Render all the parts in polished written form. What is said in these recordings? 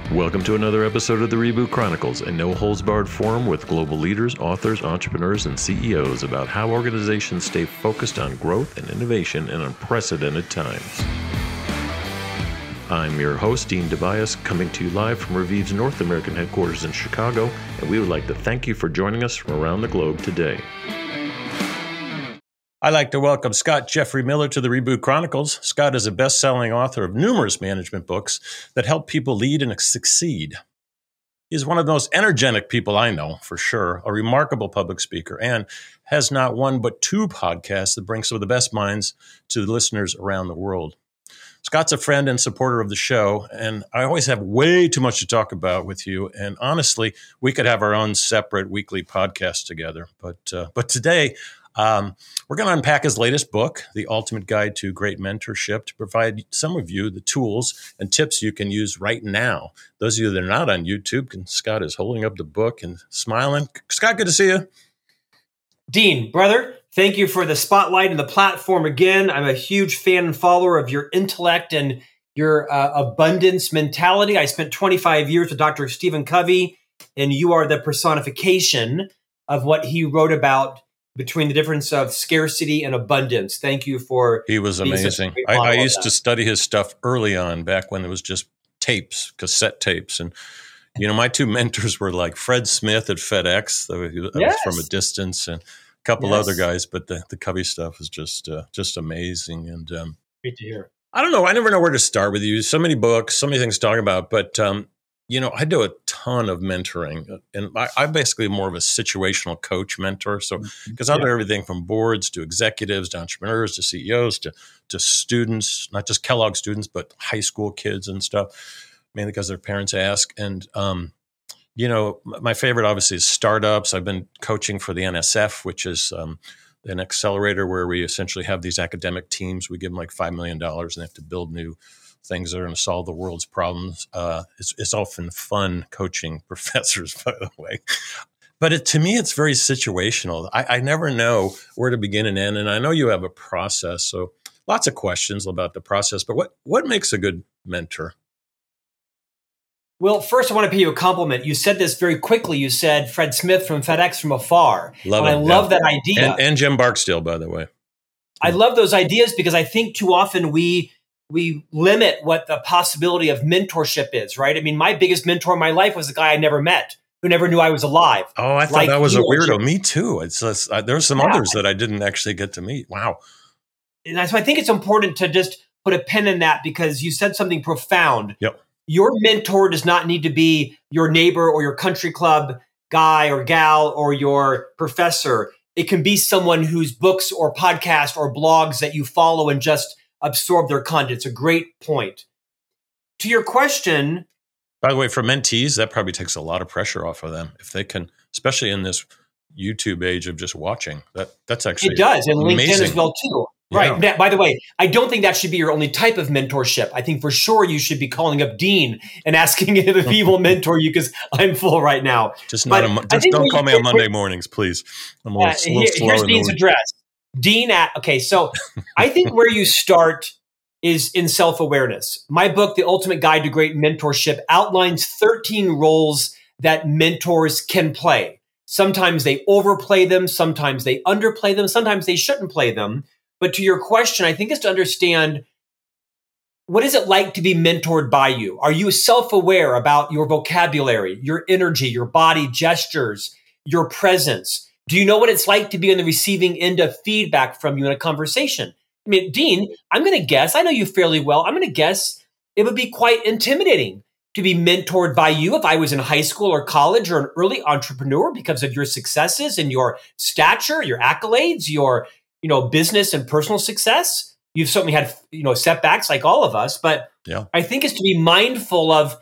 Welcome to another episode of the Reboot Chronicles, a no-holds-barred forum with global leaders, authors, entrepreneurs, and CEOs about how organizations stay focused on growth and innovation in unprecedented times. I'm your host, Dean DeBias, coming to you live from Reviv's North American headquarters in Chicago, and we would like to thank you for joining us from around the globe today. I'd like to welcome Scott Jeffrey Miller to the Reboot Chronicles. Scott is a best-selling author of numerous management books that help people lead and succeed. He's one of the most energetic people I know, for sure, a remarkable public speaker, and has not one but two podcasts that bring some of the best minds to the listeners around the world. Scott's a friend and supporter of the show, and I always have way too much to talk about with you. And honestly, we could have our own separate weekly podcast together. But today, we're going to unpack his latest book, The Ultimate Guide to Great Mentorship, to provide some of you the tools and tips you can use right now. Those of you that are not on YouTube, Scott is holding up the book and smiling. Scott, good to see you. Dean, brother, thank you for the spotlight and the platform again. I'm a huge fan and follower of your intellect and your abundance mentality. I spent 25 years with Dr. Stephen Covey, and you are the personification of what he wrote about between the difference of scarcity and abundance. Thank you for... He was amazing. I used to study his stuff early on, back when it was just tapes, cassette tapes. And, you know, my two mentors were like Fred Smith at FedEx. I was from a distance, and a couple other guys, but the Covey stuff is just amazing. And great to hear. I don't know. I never know where to start with you. So many books, so many things to talk about, but you know, I do a ton of mentoring, and I'm basically more of a situational coach mentor. So, because I do everything from boards to executives to entrepreneurs to CEOs to students, not just Kellogg students, but high school kids and stuff, mainly because their parents ask. And, you know, my favorite obviously is startups. I've been coaching for the NSF, which is an accelerator where we essentially have these academic teams. We give them like $5 million and they have to build new things that are going to solve the world's problems. It's often fun coaching professors, by the way. But to me, it's very situational. I never know where to begin and end. And I know you have a process. So lots of questions about the process. But what makes a good mentor? Well, first, I want to pay you a compliment. You said this very quickly. You said Fred Smith from FedEx from afar. I love that idea. And Jim Barksdale, by the way. I love those ideas because I think too often we limit what the possibility of mentorship is, right? I mean, my biggest mentor in my life was a guy I never met, who never knew I was alive. Oh, I thought that was a weirdo. Me too. There's some others that I didn't actually get to meet. Wow. And so I think it's important to just put a pin in that because you said something profound. Yep. Your mentor does not need to be your neighbor or your country club guy or gal or your professor. It can be someone whose books or podcasts or blogs that you follow and just absorb their content. It's a great point. To your question. By the way, for mentees, that probably takes a lot of pressure off of them. If they can, especially in this YouTube age of just watching, that's actually it does. And amazing. LinkedIn as well too. Right. Yeah. By the way, I don't think that should be your only type of mentorship. I think for sure you should be calling up Dean and asking him if he will mentor you because I'm full right now. Just don't call me on Monday mornings, please. I'm a little slow. Here's Dean's address. Dean so I think where you start is in self-awareness. My book, The Ultimate Guide to Great Mentorship, outlines 13 roles that mentors can play. Sometimes they overplay them, sometimes they underplay them, sometimes they shouldn't play them. But to your question, I think is to understand, what is it like to be mentored by you? Are you self-aware about your vocabulary, your energy, your body gestures, your presence? Do you know what it's like to be on the receiving end of feedback from you in a conversation? I mean, Dean, I'm going to guess, I know you fairly well, I'm going to guess it would be quite intimidating to be mentored by you if I was in high school or college or an early entrepreneur because of your successes and your stature, your accolades, your business and personal success. You've certainly had, setbacks like all of us, but I think it's to be mindful of,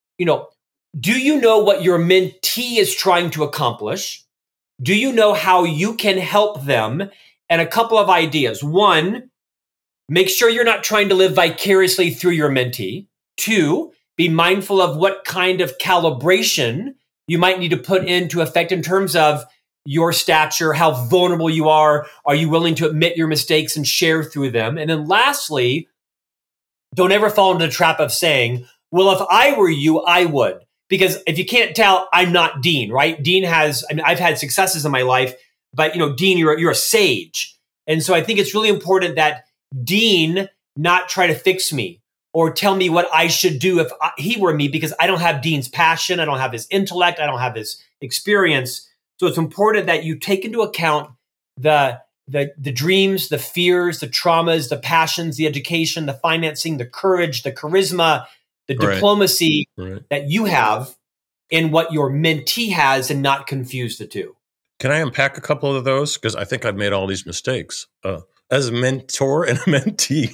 do you know what your mentee is trying to accomplish? Do you know how you can help them? And a couple of ideas. One, make sure you're not trying to live vicariously through your mentee. Two, be mindful of what kind of calibration you might need to put into effect in terms of your stature, how vulnerable you are. Are you willing to admit your mistakes and share through them? And then lastly, don't ever fall into the trap of saying, Well, if I were you, I would. Because if you can't tell, I'm not Dean, right? Dean has, I mean, I've had successes in my life, but Dean, you're a sage. And so I think it's really important that Dean not try to fix me or tell me what I should do if he were me, because I don't have Dean's passion. I don't have his intellect. I don't have his experience. So it's important that you take into account the dreams, the fears, the traumas, the passions, the education, the financing, the courage, the charisma, the diplomacy that you have and what your mentee has, and not confuse the two. Can I unpack a couple of those? Because I think I've made all these mistakes as a mentor and a mentee.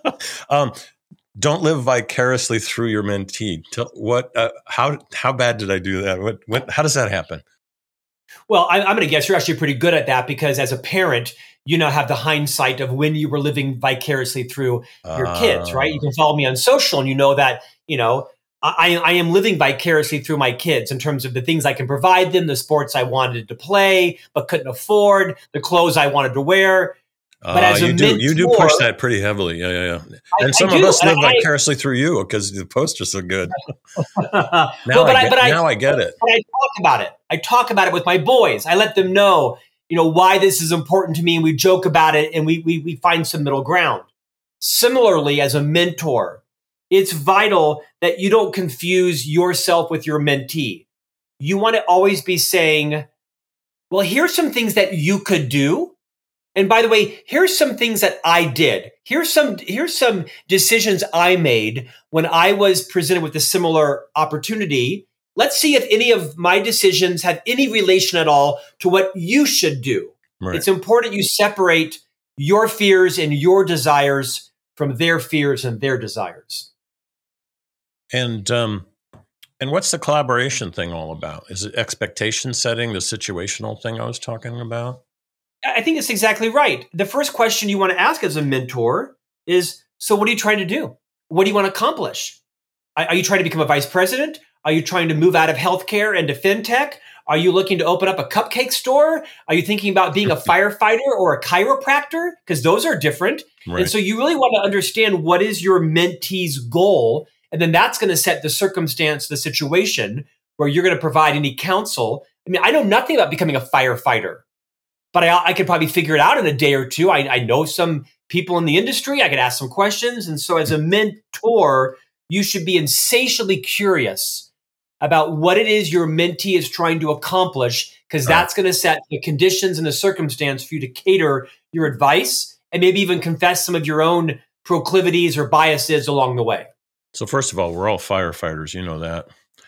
Don't live vicariously through your mentee. How bad did I do that? How does that happen? Well, I'm going to guess you're actually pretty good at that, because as a parent, you now have the hindsight of when you were living vicariously through your kids, right? You can follow me on social and you know that, I am living vicariously through my kids in terms of the things I can provide them, the sports I wanted to play but couldn't afford, the clothes I wanted to wear. But as a mentor, you do push that pretty heavily. Yeah. And some of us live vicariously through you because the posts are so good. Now I get it. But I talk about it. I talk about it with my boys. I let them know, why this is important to me, and we joke about it, and we find some middle ground. Similarly, as a mentor, it's vital that you don't confuse yourself with your mentee. You want to always be saying, well, here's some things that you could do. And by the way, here's some things that I did. Here's some decisions I made when I was presented with a similar opportunity. Let's see if any of my decisions have any relation at all to what you should do. Right. It's important you separate your fears and your desires from their fears and their desires. And what's the collaboration thing all about? Is it expectation setting, the situational thing I was talking about? I think it's exactly right. The first question you want to ask as a mentor is, so what are you trying to do? What do you want to accomplish? Are you trying to become a vice president? Are you trying to move out of healthcare into fintech? Are you looking to open up a cupcake store? Are you thinking about being a firefighter or a chiropractor? Because those are different. Right. And so you really want to understand what is your mentee's goal. And then that's going to set the circumstance, the situation where you're going to provide any counsel. I mean, I know nothing about becoming a firefighter, but I could probably figure it out in a day or two. I know some people in the industry. I could ask some questions. And so as a mentor, you should be insatiably curious about what it is your mentee is trying to accomplish, because that's going to set the conditions and the circumstance for you to cater your advice and maybe even confess some of your own proclivities or biases along the way. So first of all, we're all firefighters. You know that.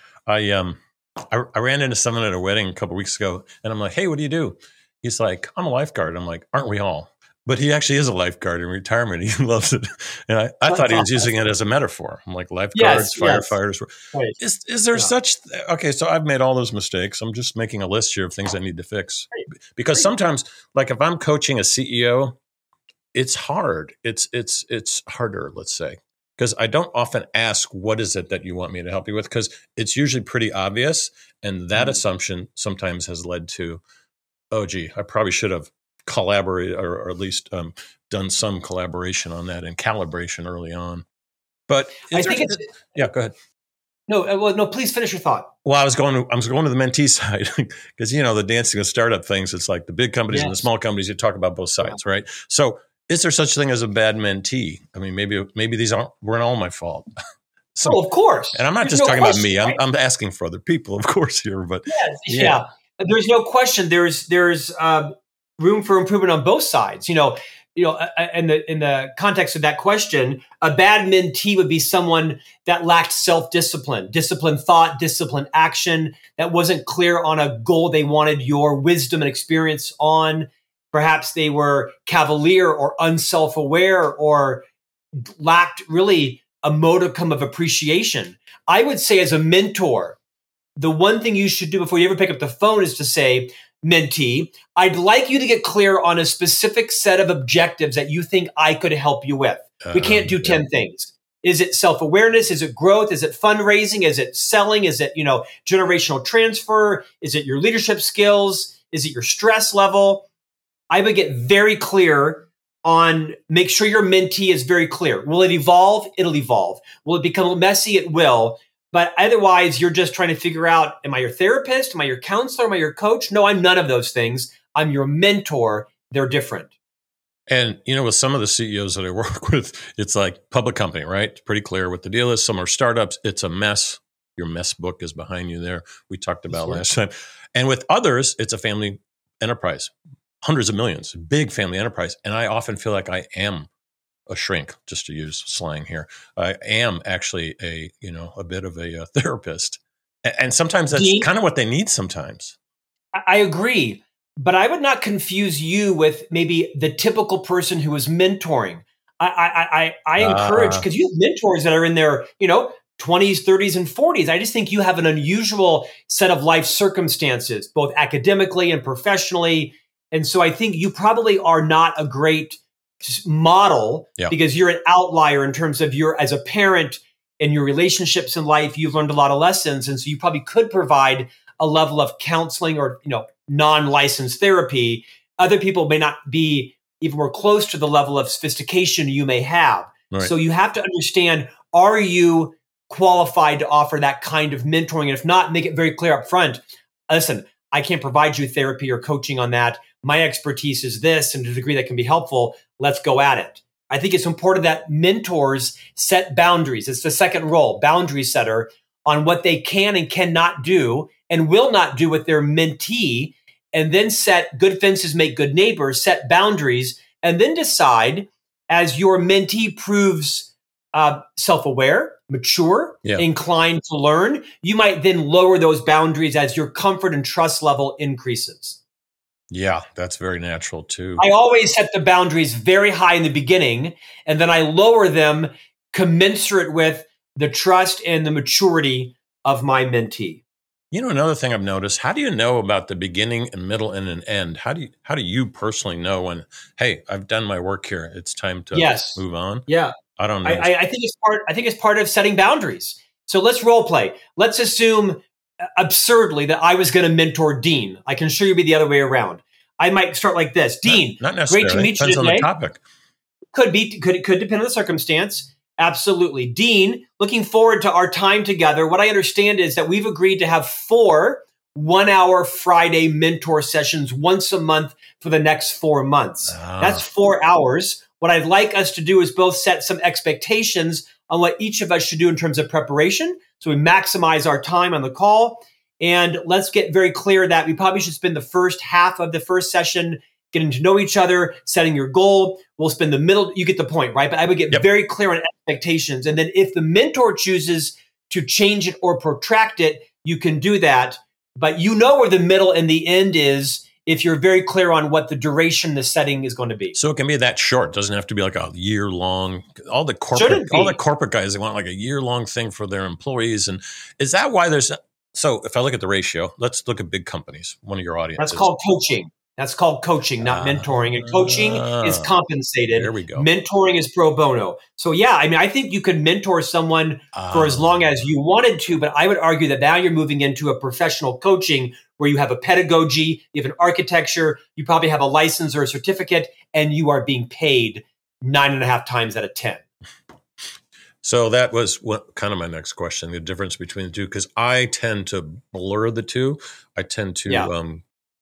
I ran into someone at a wedding a couple of weeks ago, and I'm like, hey, what do you do? He's like, I'm a lifeguard. I'm like, aren't we all? But he actually is a lifeguard in retirement. He loves it. And I thought he was using it as a metaphor. I'm like, lifeguards, firefighters. Yes. Right. Is there such – okay, so I've made all those mistakes. I'm just making a list here of things I need to fix. Right. Because sometimes, like if I'm coaching a CEO, it's hard. It's harder, let's say. Because I don't often ask, what is it that you want me to help you with? Because it's usually pretty obvious. And that assumption sometimes has led to, oh, gee, I probably should have collaborated or at least done some collaboration on that and calibration early on. But I think go ahead. No, please finish your thought. Well, I was going to the mentee side because, the dancing and startup things, it's like the big companies and the small companies, you talk about both sides, right? So is there such thing as a bad mentee? I mean, maybe these weren't all my fault. So, of course. And I'm not just talking about me. Right? I'm asking for other people, of course, here. But yeah. There's no question. There's room for improvement on both sides. In the context of that question, a bad mentee would be someone that lacked self-discipline, disciplined thought, disciplined action, that wasn't clear on a goal they wanted your wisdom and experience on. Perhaps they were cavalier or unself-aware or lacked really a modicum of appreciation. I would say as a mentor, the one thing you should do before you ever pick up the phone is to say, mentee, I'd like you to get clear on a specific set of objectives that you think I could help you with. We can't do 10 things. Is it self-awareness? Is it growth? Is it fundraising? Is it selling? Is it, generational transfer? Is it your leadership skills? Is it your stress level? I would get very clear on make sure your mentee is very clear. Will it evolve? It'll evolve. Will it become messy? It will. But otherwise, you're just trying to figure out, am I your therapist? Am I your counselor? Am I your coach? No, I'm none of those things. I'm your mentor. They're different. And, with some of the CEOs that I work with, it's like public company, right? It's pretty clear what the deal is. Some are startups. It's a mess. Your mess book is behind you there. We talked about last time. And with others, it's a family enterprise, hundreds of millions, big family enterprise. And I often feel like I am a shrink, just to use slang here. I am actually a bit of a therapist. And sometimes that's kind of what they need sometimes. I agree. But I would not confuse you with maybe the typical person who is mentoring. I encourage, because you have mentors that are in their, 20s, 30s, and 40s. I just think you have an unusual set of life circumstances, both academically and professionally. And so I think you probably are not a great model because you're an outlier in terms of as a parent and your relationships in life. You've learned a lot of lessons. And so you probably could provide a level of counseling or, non-licensed therapy. Other people may not be even more close to the level of sophistication you may have. Right. So you have to understand, are you qualified to offer that kind of mentoring? And if not, make it very clear up front. Listen, I can't provide you therapy or coaching on that. My expertise is this, and to the degree that can be helpful, let's go at it. I think it's important that mentors set boundaries. It's the second role, boundary setter, on what they can and cannot do and will not do with their mentee, and then set good fences, make good neighbors, set boundaries, and then decide as your mentee proves self-aware, mature, inclined to learn, you might then lower those boundaries as your comfort and trust level increases. Yeah, that's very natural too. I always set the boundaries very high in the beginning, and then I lower them commensurate with the trust and the maturity of my mentee. Another thing I've noticed, how do you know about the beginning and middle and an end? How do you personally know when, hey, I've done my work here, it's time to move on? Yeah. I don't know. I think it's part of setting boundaries. So let's role play. Let's assume absurdly that I was going to mentor Dean. I can assure you it'd be the other way around. I might start like this. Dean, not necessarily. Great to meet you today. Depends on the topic. Could depend on the circumstance. Absolutely. Dean, looking forward to our time together. What I understand is that we've agreed to have 4 1-hour Friday mentor sessions once a month for the next 4 months. That's 4 hours. What I'd like us to do is both set some expectations on what each of us should do in terms of preparation. So we maximize our time on the call. And let's get very clear that we probably should spend the first half of the first session getting to know each other, setting your goal. We'll spend the middle. You get the point, right? But I would get very clear on expectations. And then if the mentor chooses to change it or protract it, you can do that. But you know where the middle and the end is if you're very clear on what the duration, the setting is going to be. So it can be that short. It doesn't have to be like a year long. All the corporate guys, they want like a year long thing for their employees. And is that why so if I look at the ratio, let's look at big companies, one of your audiences. That's called coaching. That's called coaching, not mentoring. And coaching is compensated. There we go. Mentoring is pro bono. So I think you could mentor someone for as long as you wanted to, but I would argue that now you're moving into a professional coaching where you have a pedagogy, you have an architecture, you probably have a license or a certificate, and you are being paid 9.5 times out of 10. So that was kind of my next question, the difference between the two, because I tend to blur the two. I tend to,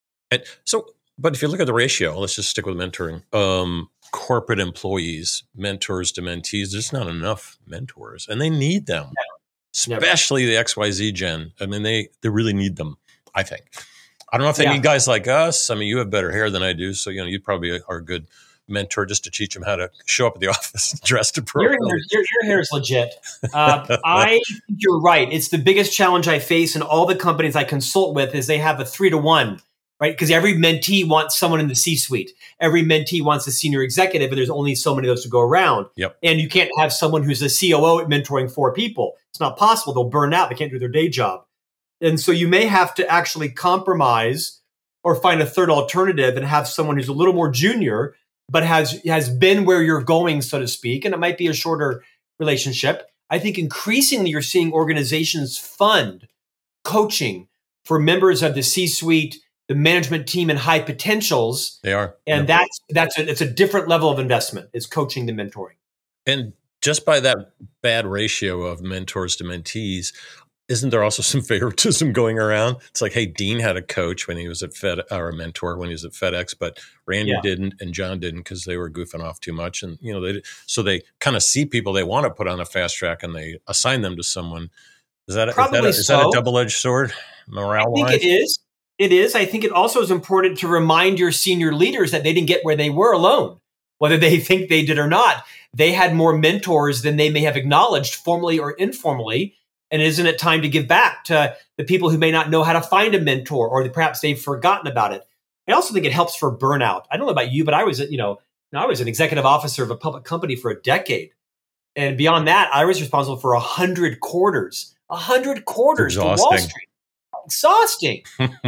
but if you look at the ratio, let's just stick with mentoring. Corporate employees, mentors to mentees, there's not enough mentors, and they need them, especially the XYZ gen. I mean, they really need them, I think. I don't know if they need guys like us. I mean, you have better hair than I do, so you probably are a good mentor just to teach them how to show up at the office dressed appropriately. Your hair is legit. I think you're right. It's the biggest challenge I face in all the companies I consult with is they have a 3-to-1. Right? Because every mentee wants someone in the C-suite. Every mentee wants a senior executive, and there's only so many of those to go around. Yep. And you can't have someone who's a COO at mentoring 4 people. It's not possible. They'll burn out. They can't do their day job. And so you may have to actually compromise or find a third alternative and have someone who's a little more junior, but has been where you're going, so to speak. And it might be a shorter relationship. I think increasingly you're seeing organizations fund coaching for members of the C-suite the management team and high potentials. They are. And it's a different level of investment, is coaching the mentoring. And just by that bad ratio of mentors to mentees, isn't there also some favoritism going around? It's like, hey, Dean had a coach when he was at or a mentor when he was at FedEx, but Randy didn't and John didn't because they were goofing off too much. And, they kind of see people they want to put on a fast track and they assign them to someone. Is that a double-edged sword, morale-wise? I think it is. It is. I think it also is important to remind your senior leaders that they didn't get where they were alone, whether they think they did or not. They had more mentors than they may have acknowledged, formally or informally. And isn't it time to give back to the people who may not know how to find a mentor, or perhaps they've forgotten about it? I also think it helps for burnout. I don't know about you, but I was an executive officer of a public company for a decade. And beyond that, I was responsible for 100 quarters. 100 quarters to Wall Street. Exhausting.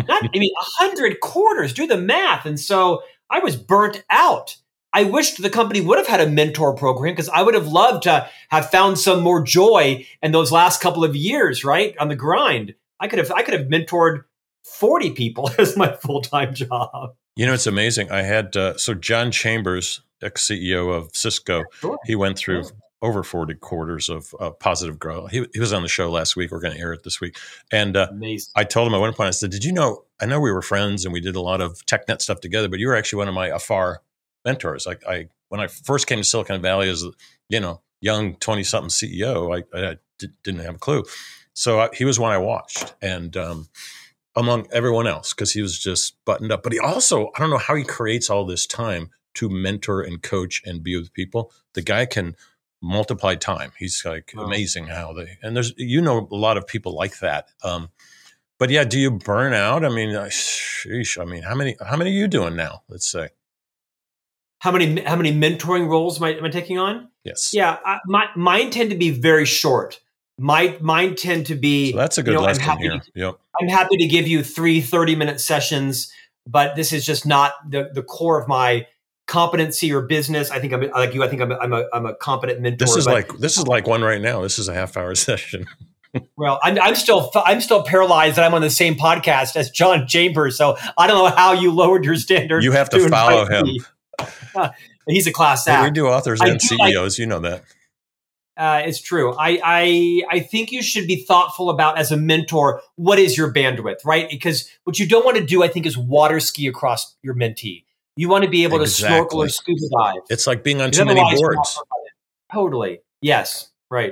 100 quarters. Do the math. And so I was burnt out. I wished the company would have had a mentor program, because I would have loved to have found some more joy in those last couple of years, right, on the grind. I could have mentored 40 people as my full-time job. It's amazing. I had John Chambers, ex-CEO of Cisco, he went through over 40 quarters of positive growth. He was on the show last week. We're going to air it this week. And I told him at one point, I said, did you know, I know we were friends and we did a lot of TechNet stuff together, but you were actually one of my afar mentors. When I first came to Silicon Valley as young 20-something CEO, I didn't have a clue. So he was one I watched, and among everyone else, because he was just buttoned up. But he also, I don't know how he creates all this time to mentor and coach and be with people. The guy can multiply time. He's amazing how there's a lot of people like that. But yeah, do you burn out? I mean, how many are you doing now? Let's say. How many mentoring roles am I taking on? Yes. Yeah, mine tend to be very short. Mine tend to be. So that's a good lesson here. Yep. I'm happy to give you 3 30-minute sessions, but this is just not the core of my competency or business. I think I'm like you. I think I'm a competent mentor. This is like one right now. This is a half-hour session. Well, I'm still paralyzed that I'm on the same podcast as John Chambers. So I don't know how you lowered your standard. You have to follow him. He's a class act. We do authors and CEOs. You know that. It's true. I think you should be thoughtful about, as a mentor, what is your bandwidth, right? Because what you don't want to do, I think, is water ski across your mentee. You want to be able to snorkel or scuba dive. It's like being on too many boards. Totally. Yes. Right.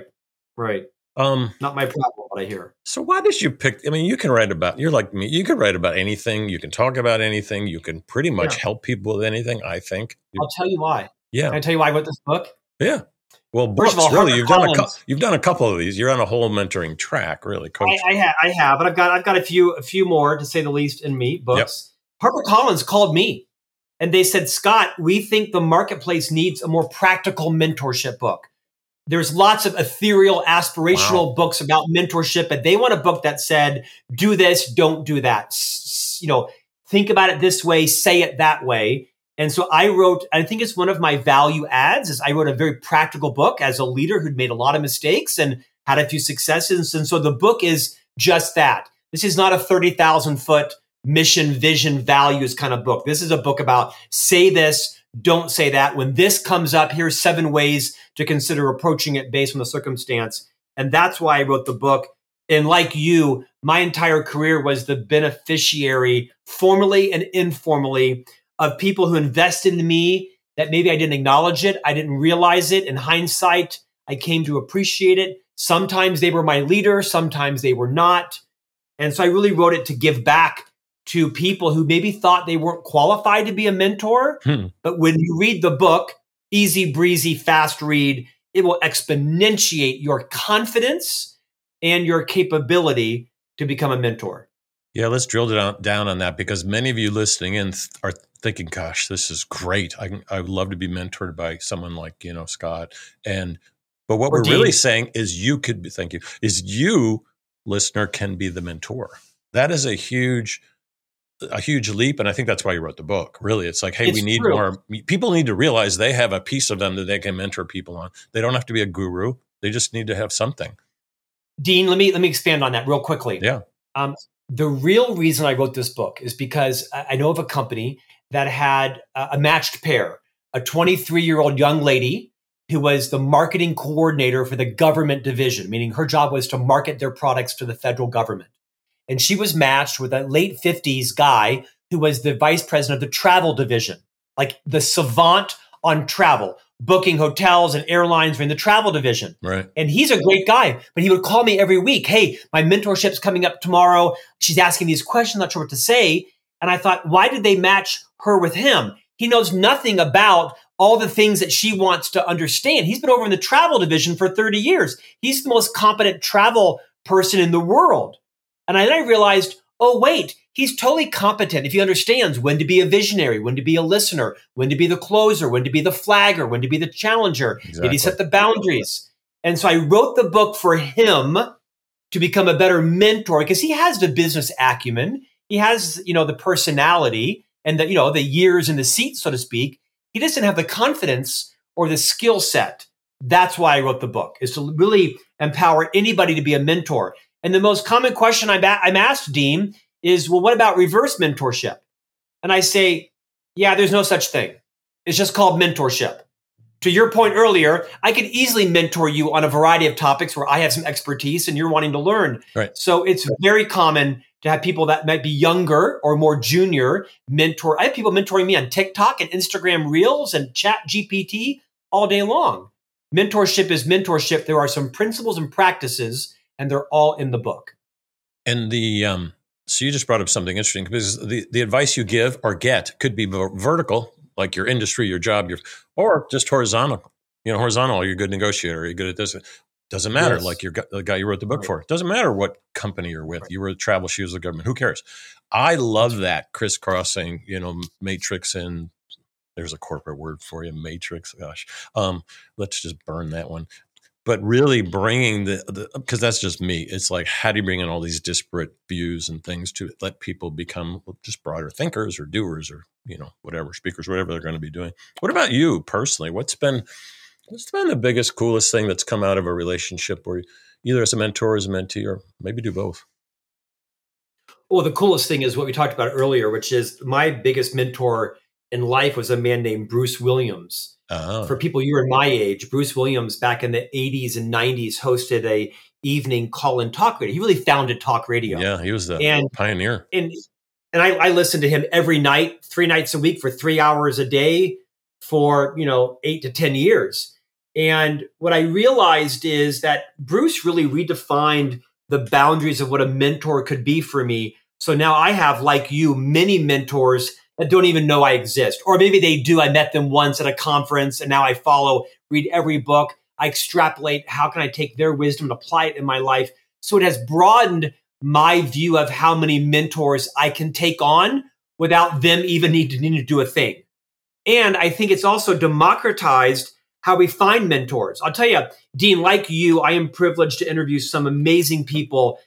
Not my problem, what I hear. So why did you pick? I mean, you can write about. You're like me. You can write about anything. You can talk about anything. You can pretty much help people with anything, I think. I'll tell you why. Yeah. Can I tell you why I wrote this book? Yeah. Well, books, really, you've done a couple of these. You're on a whole mentoring track, really. I have, but I've got a few more, to say the least, in me books. Yep. HarperCollins called me, and they said, Scott, we think the marketplace needs a more practical mentorship book. There's lots of ethereal, aspirational books about mentorship, but they want a book that said, do this, don't do that. Think about it this way, say it that way. And so I think it's one of my value adds, is I wrote a very practical book as a leader who'd made a lot of mistakes and had a few successes. And so the book is just that. This is not a 30,000-foot mission, vision, values kind of book. This is a book about say this, don't say that. When this comes up, here's 7 ways to consider approaching it based on the circumstance. And that's why I wrote the book. And like you, my entire career was the beneficiary, formally and informally, of people who invested in me that maybe I didn't acknowledge it. I didn't realize it. In hindsight, I came to appreciate it. Sometimes they were my leader. Sometimes they were not. And so I really wrote it to give back to people who maybe thought they weren't qualified to be a mentor. But when you read the book, easy breezy, fast read, it will exponentiate your confidence and your capability to become a mentor. Yeah, let's drill down on that, because many of you listening in are thinking, gosh, this is great. I would love to be mentored by someone like, Scott. But what we're really saying is you, listener, can be the mentor. That is a huge leap. And I think that's why you wrote the book. Really, it's like, hey, we need more. People need to realize they have a piece of them that they can mentor people on. They don't have to be a guru. They just need to have something. Dean, let me expand on that real quickly. Yeah. The real reason I wrote this book is because I know of a company that had a matched pair, a 23-year-old young lady who was the marketing coordinator for the government division, meaning her job was to market their products to the federal government. And she was matched with a late 50s guy who was the vice president of the travel division, like the savant on travel, booking hotels and airlines in the travel division. Right. And he's a great guy, but he would call me every week. Hey, my mentorship's coming up tomorrow. She's asking these questions, not sure what to say. And I thought, why did they match her with him? He knows nothing about all the things that she wants to understand. He's been over in the travel division for 30 years. He's the most competent travel person in the world. And then I realized, oh, wait, he's totally competent if he understands when to be a visionary, when to be a listener, when to be the closer, when to be the flagger, when to be the challenger. Exactly. Did he set the boundaries? And so I wrote the book for him to become a better mentor because he has the business acumen. He has, the personality and the years in the seat, so to speak. He doesn't have the confidence or the skill set. That's why I wrote the book, is to really empower anybody to be a mentor. And the most common question I'm asked, Dean, is, well, what about reverse mentorship? And I say, yeah, there's no such thing. It's just called mentorship. To your point earlier, I could easily mentor you on a variety of topics where I have some expertise and you're wanting to learn. Right. So it's very common to have people that might be younger or more junior mentor. I have people mentoring me on TikTok and Instagram Reels and Chat GPT all day long. Mentorship is mentorship. There are some principles and practices, and they're all in the book. And so you just brought up something interesting, because the advice you give or get could be vertical, like your industry, your job, or just horizontal. Horizontal, you're a good negotiator, you're good at this. Doesn't matter. Yes. Like the guy you wrote the book for. Doesn't matter what company you're with. Right. You were the travel, she was the government. Who cares? I love that crisscrossing, matrix, and there's a corporate word for you, matrix. Gosh, let's just burn that one. But really bringing because that's just me. It's like, how do you bring in all these disparate views and things to let people become just broader thinkers or doers or, whatever, speakers, whatever they're going to be doing. What about you personally? What's been the biggest, coolest thing that's come out of a relationship where either as a mentor or as a mentee, or maybe do both? Well, the coolest thing is what we talked about earlier, which is my biggest mentor in life was a man named Bruce Williams. Oh. For people you are my age, Bruce Williams back in the 80s and 90s hosted a evening call-in talk radio. He really founded talk radio. Yeah, he was the pioneer. And I listened to him every night, 3 nights a week for 3 hours a day for, 8 to 10 years. And what I realized is that Bruce really redefined the boundaries of what a mentor could be for me. So now I have, like you, many mentors that don't even know I exist. Or maybe they do. I met them once at a conference and now I read every book. I extrapolate, how can I take their wisdom and apply it in my life? So it has broadened my view of how many mentors I can take on without them even needing to do a thing. And I think it's also democratized how we find mentors. I'll tell you, Dean, like you, I am privileged to interview some amazing people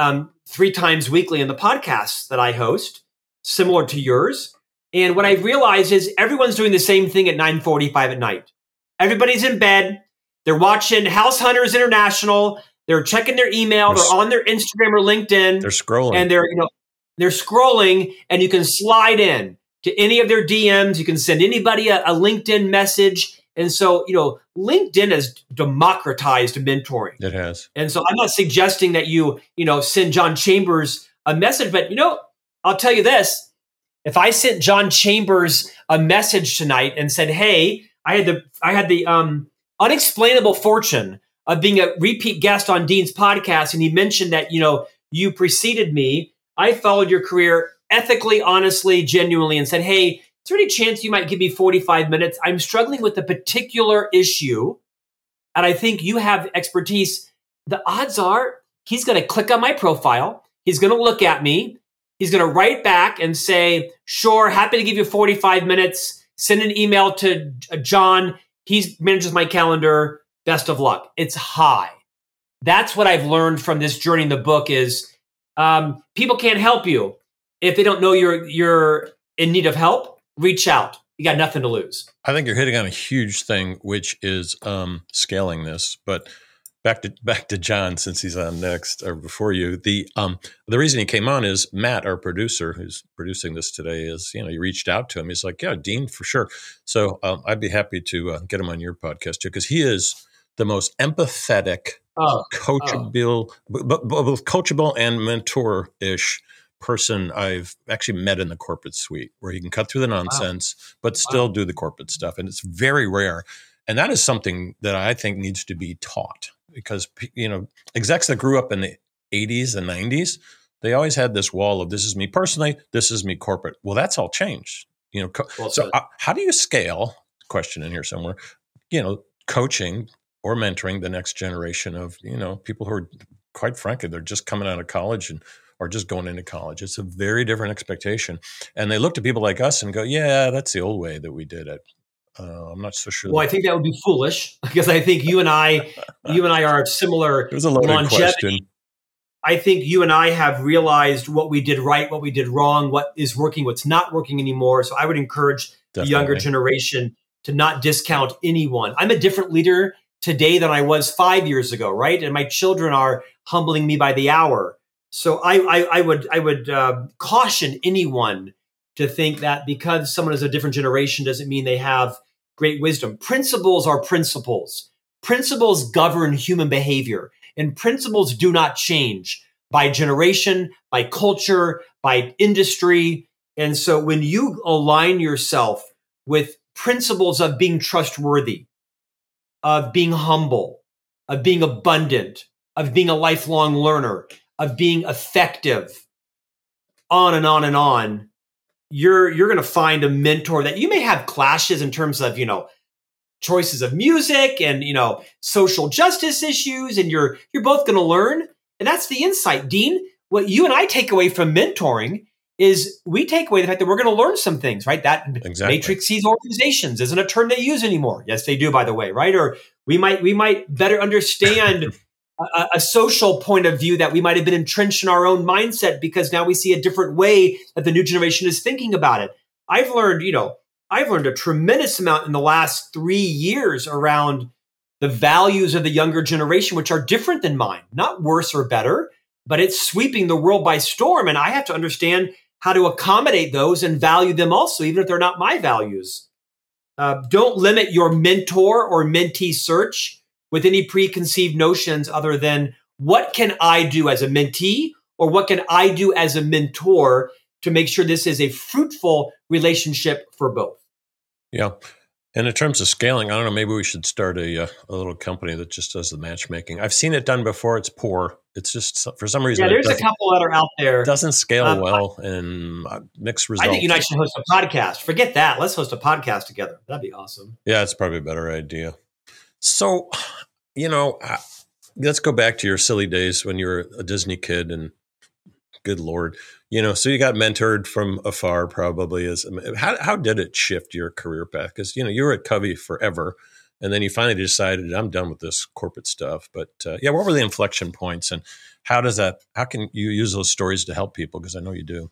3 times weekly in the podcasts that I host, similar to yours. And what I realized is everyone's doing the same thing at 9:45 at night. Everybody's in bed. They're watching House Hunters International. They're checking their email. They're on their Instagram or LinkedIn. They're scrolling. And they're scrolling, and you can slide in to any of their DMs. You can send anybody a LinkedIn message. And so, LinkedIn has democratized mentoring. It has. And so I'm not suggesting that you send John Chambers a message, but, I'll tell you this. If I sent John Chambers a message tonight and said, hey, I had the unexplainable fortune of being a repeat guest on Dean's podcast, and he mentioned that, you preceded me. I followed your career ethically, honestly, genuinely, and said, hey, is there any chance you might give me 45 minutes? I'm struggling with a particular issue, and I think you have expertise. The odds are he's going to click on my profile. He's going to look at me. He's going to write back and say, sure, happy to give you 45 minutes. Send an email to John. He manages my calendar. Best of luck. It's high. That's what I've learned from this journey in the book is people can't help you. If they don't know you're in need of help, reach out. You got nothing to lose. I think you're hitting on a huge thing, which is scaling this. But back to John, since he's on next or before you. The reason he came on is Matt, our producer, who's producing this today, is he reached out to him. He's like, yeah, Dean, for sure. So I'd be happy to get him on your podcast too, because he is the most empathetic, coachable, both coachable and mentor-ish person I've actually met in the corporate suite, where he can cut through the nonsense, but still do the corporate stuff. And it's very rare. And that is something that I think needs to be taught, because, execs that grew up in the 80s and 90s, they always had this wall of, this is me personally, this is me corporate. Well, that's all changed. How do you scale, question in here somewhere, coaching or mentoring the next generation of, people who are, quite frankly, they're just coming out of college or just going into college. It's a very different expectation. And they look to people like us and go, yeah, that's the old way that we did it. I'm not so sure. Well, I think that would be foolish, because I think you and I are similar. It was a loaded question. I think you and I have realized what we did right, what we did wrong, what is working, what's not working anymore. So I would encourage the younger generation to not discount anyone. I'm a different leader today than I was 5 years ago, right? And my children are humbling me by the hour. So I would caution anyone to think that because someone is a different generation doesn't mean they have great wisdom. Principles are principles. Principles govern human behavior, and principles do not change by generation, by culture, by industry. And so when you align yourself with principles of being trustworthy, of being humble, of being abundant, of being a lifelong learner, of being effective, on and on and on, you're going to find a mentor that you may have clashes in terms of, choices of music and, social justice issues, and you're both going to learn. And that's the insight, Dean. What you and I take away from mentoring is we take away the fact that we're going to learn some things, right? That exactly. matrices organizations isn't a term they use anymore. Yes, they do, by the way, right? Or we might better understand a social point of view that we might have been entrenched in our own mindset, because now we see a different way that the new generation is thinking about it. I've learned a tremendous amount in the last 3 years around the values of the younger generation, which are different than mine, not worse or better, but it's sweeping the world by storm. And I have to understand how to accommodate those and value them also, even if they're not my values. Don't limit your mentor or mentee search with any preconceived notions other than, what can I do as a mentee, or what can I do as a mentor to make sure this is a fruitful relationship for both? Yeah. And in terms of scaling, I don't know, maybe we should start a little company that just does the matchmaking. I've seen it done before. It's poor. It's just, for some reason, there's a couple that are out there. It doesn't scale well, and mixed results. I think you and I should host a podcast. Forget that. Let's host a podcast together. That'd be awesome. Yeah, it's probably a better idea. So, let's go back to your silly days when you were a Disney kid, and good Lord, so you got mentored from afar, probably. How did it shift your career path? Because, you were at Covey forever, and then you finally decided, I'm done with this corporate stuff. But what were the inflection points, and how can you use those stories to help people? Because I know you do.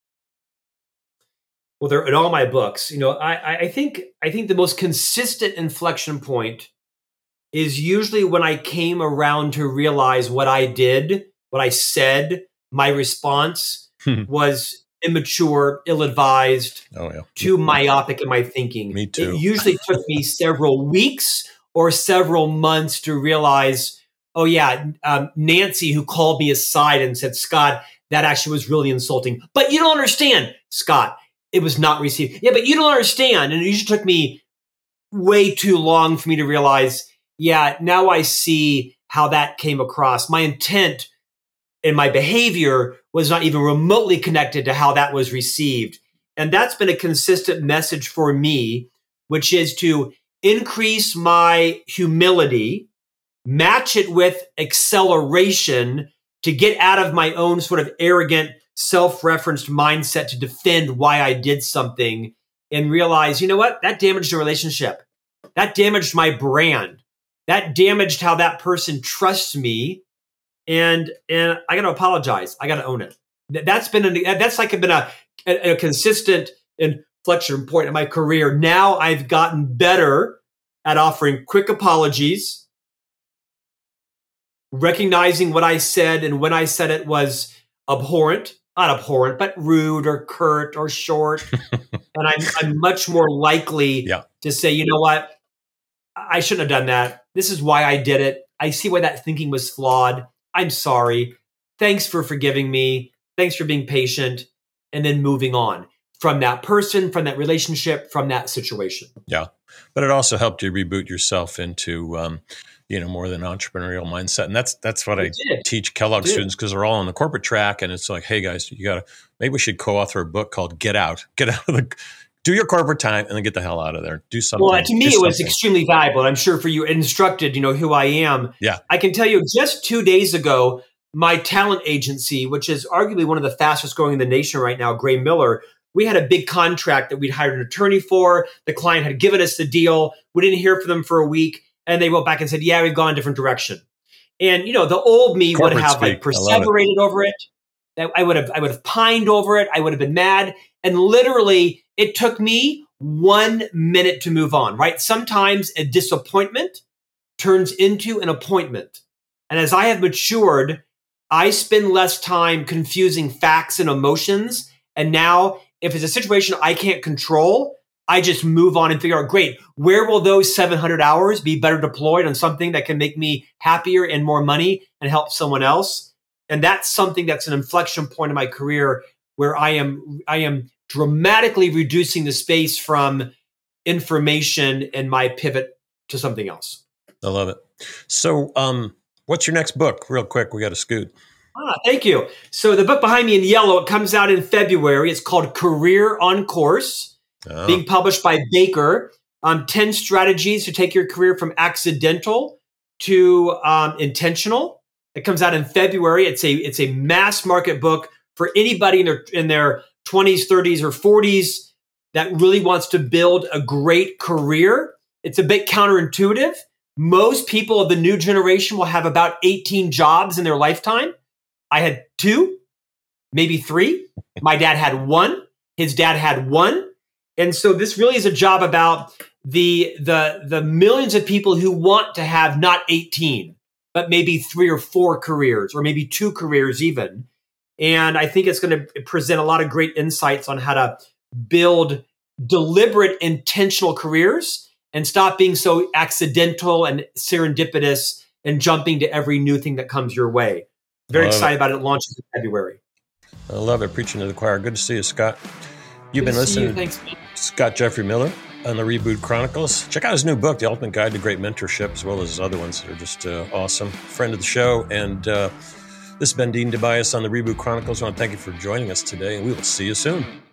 Well, they're in all my books. I think the most consistent inflection point is usually when I came around to realize what I did, what I said, my response was immature, ill-advised, too myopic in my thinking. Me too. It usually took me several weeks or several months to realize, Nancy, who called me aside and said, Scott, that actually was really insulting. But you don't understand, Scott. It was not received. Yeah, but you don't understand. And it usually took me way too long for me to realize, now I see how that came across. My intent and my behavior was not even remotely connected to how that was received. And that's been a consistent message for me, which is to increase my humility, match it with acceleration to get out of my own sort of arrogant, self-referenced mindset to defend why I did something, and realize, you know what? That damaged a relationship. That damaged my brand. That damaged how that person trusts me. And I got to apologize. I got to own it. That's been a consistent inflection point in my career. Now I've gotten better at offering quick apologies, recognizing what I said and when I said it was abhorrent, not abhorrent, but rude or curt or short. And I'm much more likely to say, you know what? I shouldn't have done that. This is why I did it. I see why that thinking was flawed. I'm sorry. Thanks for forgiving me. Thanks for being patient. And then moving on from that person, from that relationship, from that situation. Yeah. But it also helped you reboot yourself into, more than entrepreneurial mindset. And that's what I teach Kellogg students, because they're all on the corporate track. And it's like, hey guys, maybe we should co-author a book called Get Out do your corporate time and then get the hell out of there. Do something. Well, to me, it was extremely valuable. I'm sure for you, instructed, who I am. Yeah. I can tell you just 2 days ago, my talent agency, which is arguably one of the fastest growing in the nation right now, Gray Miller, we had a big contract that we'd hired an attorney for. The client had given us the deal. We didn't hear from them for a week. And they wrote back and said, yeah, we've gone a different direction. And, the old me would have perseverated over it. I would have pined over it. I would have been mad. And literally, it took me 1 minute to move on, right? Sometimes a disappointment turns into an appointment. And as I have matured, I spend less time confusing facts and emotions. And now, if it's a situation I can't control, I just move on and figure out, great, where will those 700 hours be better deployed on something that can make me happier and more money and help someone else? And that's something that's an inflection point in my career where I am dramatically reducing the space from information and my pivot to something else. I love it. So what's your next book? Real quick, we got to scoot. Thank you. So the book behind me in yellow, it comes out in February. It's called Career on Course, being published by Baker. 10 strategies to take your career from accidental to intentional. It comes out in February. It's a mass market book for anybody in their 20s, 30s, or 40s that really wants to build a great career. It's a bit counterintuitive. Most people of the new generation will have about 18 jobs in their lifetime. I had 2, maybe 3. My dad had 1. His dad had 1. And so this really is a job about the millions of people who want to have not 18, but maybe 3 or 4 careers, or maybe 2 careers even. And I think it's going to present a lot of great insights on how to build deliberate, intentional careers and stop being so accidental and serendipitous and jumping to every new thing that comes your way. Very excited about it. It launches in February. I love it. Preaching to the choir. Good to see you, Scott. You've been listening to Scott Jeffrey Miller on the Reboot Chronicles. Check out his new book, The Ultimate Guide to Great Mentorship, as well as his other ones that are just awesome. Friend of the show. And this has been Dean Tobias on the Reboot Chronicles. I want to thank you for joining us today, and we will see you soon.